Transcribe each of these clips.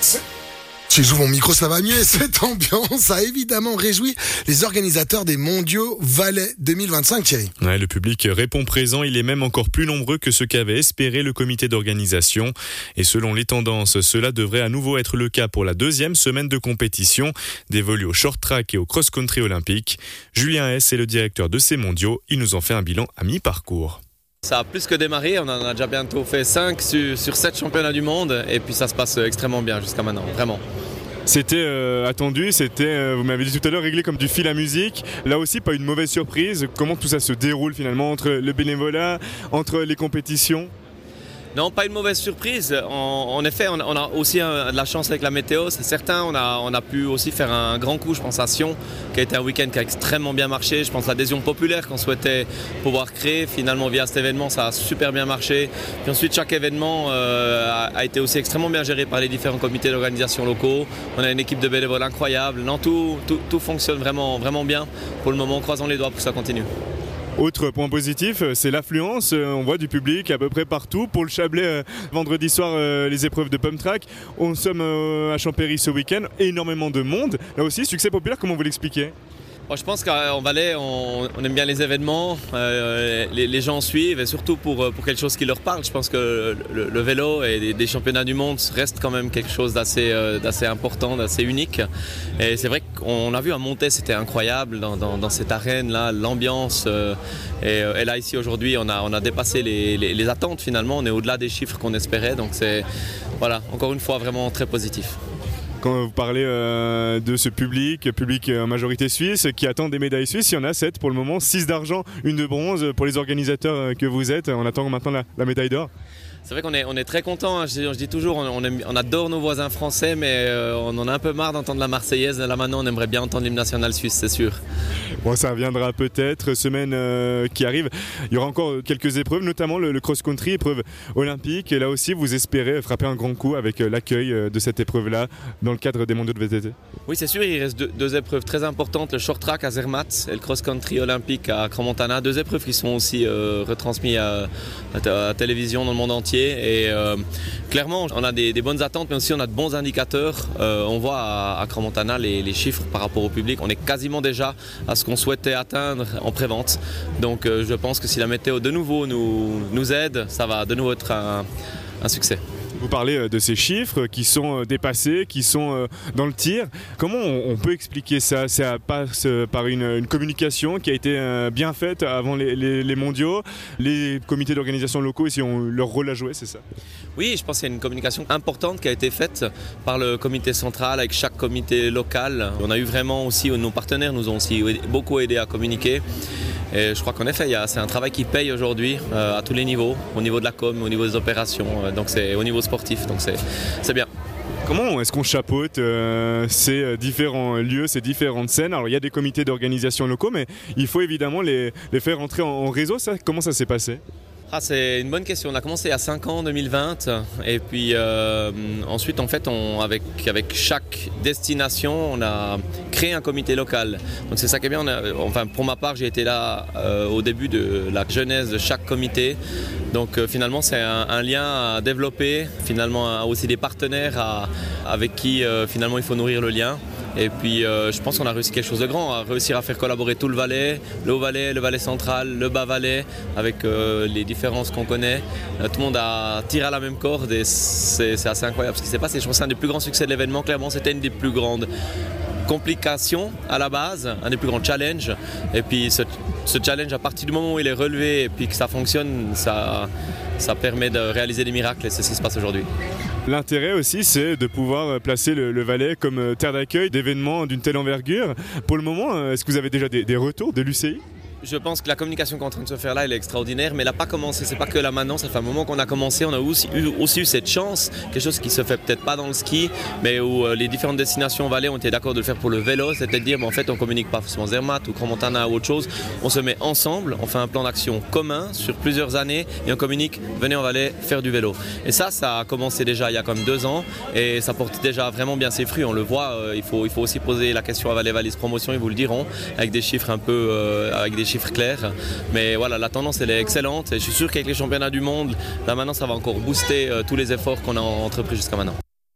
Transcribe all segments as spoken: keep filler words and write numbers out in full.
Si j'ouvre mon micro, ça va mieux. Cette ambiance a évidemment réjoui les organisateurs des mondiaux Valais deux mille vingt-cinq, Thierry. Ouais, le public répond présent. Il est même encore plus nombreux que ce qu'avait espéré le comité d'organisation. Et selon les tendances, cela devrait à nouveau être le cas pour la deuxième semaine de compétition, dévolue au short track et au cross-country olympique. Julien Hess est le directeur de ces mondiaux. Il nous en fait un bilan à mi-parcours. Ça a plus que démarré, on en a déjà bientôt fait cinq sur, sur sept championnats du monde et puis ça se passe extrêmement bien jusqu'à maintenant, vraiment. C'était euh, attendu, c'était, euh, vous m'avez dit tout à l'heure, réglé comme du fil à musique. Là aussi, pas une mauvaise surprise. Comment tout ça se déroule finalement entre le bénévolat, entre les compétitions ? Non, pas une mauvaise surprise. En, en effet, on, on a aussi un, de la chance avec la météo, c'est certain. On a, on a pu aussi faire un grand coup, je pense à Sion, qui a été un week-end qui a extrêmement bien marché. Je pense à l'adhésion populaire qu'on souhaitait pouvoir créer. Finalement, via cet événement, ça a super bien marché. Puis ensuite, chaque événement euh, a, a été aussi extrêmement bien géré par les différents comités d'organisation locaux. On a une équipe de bénévoles incroyable. Non, tout, tout, tout fonctionne vraiment, vraiment bien. Pour le moment, croisons les doigts pour que ça continue. Autre point positif, c'est l'affluence. On voit du public à peu près partout. Pour le Chablais, vendredi soir, les épreuves de pump track. On sommes à Champéry ce week-end. Énormément de monde. Là aussi, succès populaire, comment vous l'expliquez ? Bon, je pense qu'en Valais, on, on aime bien les événements, euh, les, les gens suivent et surtout pour, pour quelque chose qui leur parle. Je pense que le, le vélo et des, des championnats du monde restent quand même quelque chose d'assez, euh, d'assez important, d'assez unique. Et c'est vrai qu'on a vu à Montais, c'était incroyable dans, dans, dans cette arène-là, l'ambiance. Euh, et, et là, ici, aujourd'hui, on a, on a dépassé les, les, les attentes finalement. On est au-delà des chiffres qu'on espérait. Donc c'est, voilà, encore une fois, vraiment très positif. Quand vous parlez euh, de ce public, public en majorité suisse, qui attend des médailles suisses, il y en a sept pour le moment, six d'argent, une de bronze pour les organisateurs que vous êtes. On attend maintenant la, la médaille d'or. C'est vrai qu'on est, on est très content, hein. je, je dis toujours, on, on, aime, on adore nos voisins français, mais euh, on en a un peu marre d'entendre la Marseillaise. Là maintenant, on aimerait bien entendre l'hymne national suisse, c'est sûr. Bon, ça viendra peut-être, semaine euh, qui arrive. Il y aura encore quelques épreuves, notamment le, le cross-country, épreuve olympique. Et là aussi, vous espérez frapper un grand coup avec l'accueil de cette épreuve-là dans le cadre des mondiaux de V T T. Oui, c'est sûr, il reste deux, deux épreuves très importantes, le short track à Zermatt et le cross-country olympique à Crans-Montana. Deux épreuves qui sont aussi euh, retransmises à, à, à la télévision dans le monde entier. Et euh, clairement, on a des, des bonnes attentes, mais aussi on a de bons indicateurs. Euh, on voit à, à Crans-Montana les, les chiffres par rapport au public. On est quasiment déjà à ce qu'on souhaitait atteindre en pré-vente. Donc euh, je pense que si la météo de nouveau nous, nous aide, ça va de nouveau être un, un succès. Vous parlez de ces chiffres qui sont dépassés, qui sont dans le tir. Comment on peut expliquer ça ? Ça passe par une, une communication qui a été bien faite avant les, les, les mondiaux. Les comités d'organisation locaux ici ont leur rôle à jouer, c'est ça ? Oui, je pense qu'il y a une communication importante qui a été faite par le comité central avec chaque comité local. On a eu vraiment aussi, nos partenaires nous ont aussi beaucoup aidé à communiquer. Et je crois qu'en effet, il y a, c'est un travail qui paye aujourd'hui euh, à tous les niveaux, au niveau de la com, au niveau des opérations, euh, donc c'est au niveau sportif, donc c'est, c'est bien. Comment est-ce qu'on chapeaute euh, ces différents lieux, ces différentes scènes ? Alors il y a des comités d'organisation locaux, mais il faut évidemment les, les faire entrer en, en réseau. Ça, comment ça s'est passé ? Ah, c'est une bonne question. On a commencé il y a cinq ans, en deux mille vingt, et puis euh, ensuite, en fait, on, avec, avec chaque destination, on a créé un comité local. Donc c'est ça qui est bien. On a, enfin, pour ma part, j'ai été là euh, au début de la genèse de chaque comité. Donc euh, finalement, c'est un, un lien à développer. Finalement, aussi des partenaires à, avec qui euh, finalement il faut nourrir le lien. Et puis euh, je pense qu'on a réussi quelque chose de grand, à réussir à faire collaborer tout le Valais, le Haut-Valais, le Valais central, le Bas-Valais, avec euh, les différences qu'on connaît. Euh, tout le monde a tiré à la même corde et c'est, c'est assez incroyable ce qui s'est passé. Je pense que c'est un des plus grands succès de l'événement. Clairement, c'était une des plus grandes complications à la base, un des plus grands challenges. Et puis ce, ce challenge, à partir du moment où il est relevé et puis que ça fonctionne, ça, ça permet de réaliser des miracles et c'est ce qui se passe aujourd'hui. L'intérêt aussi, c'est de pouvoir placer le, le Valais comme terre d'accueil d'événements d'une telle envergure. Pour le moment, est-ce que vous avez déjà des, des retours de l'U C I ? Je pense que la communication qui est en train de se faire là, elle est extraordinaire, mais elle n'a pas commencé. C'est pas que là maintenant, ça fait un moment qu'on a commencé. On a aussi eu, aussi eu cette chance, quelque chose qui se fait peut-être pas dans le ski, mais où euh, les différentes destinations Valais ont été d'accord de le faire pour le vélo, c'est-à-dire bon, en fait on communique pas forcément Zermatt ou Crans-Montana ou autre chose. On se met ensemble, on fait un plan d'action commun sur plusieurs années et on communique. Venez en Valais faire du vélo. Et ça, ça a commencé déjà il y a comme deux ans et ça porte déjà vraiment bien ses fruits. On le voit. Euh, il faut, il faut aussi poser la question à Valais Valise Promotion, ils vous le diront, avec des chiffres un peu, euh, avec des chiffres clairs, mais voilà, la tendance elle est excellente et je suis sûr qu'avec les championnats du monde, là maintenant ça va encore booster euh, tous les efforts qu'on a entrepris jusqu'à maintenant.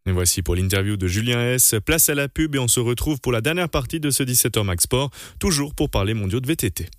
Et voici pour l'interview de Julien S. Place à la pub et on se retrouve pour la dernière partie de ce dix-sept heures Max Sport, toujours pour parler mondiaux de V T T.